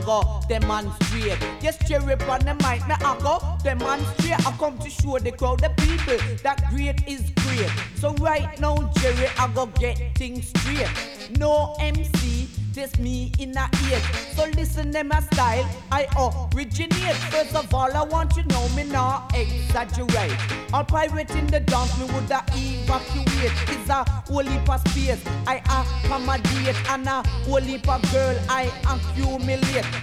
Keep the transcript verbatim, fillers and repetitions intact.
go demonstrate. Yes, cherry on the mic, me I go demonstrate. I come to show the crowd, the people, that great is great. So right now, Jerry, I go get things straight. No M C, this me in a ear. So listen to my style, I originate. First of all, I want you to know me not exaggerate. All pirate in the dance, me woulda evacuate. It's a whole heap of space I accommodate, and a whole heap of girl I accumulate.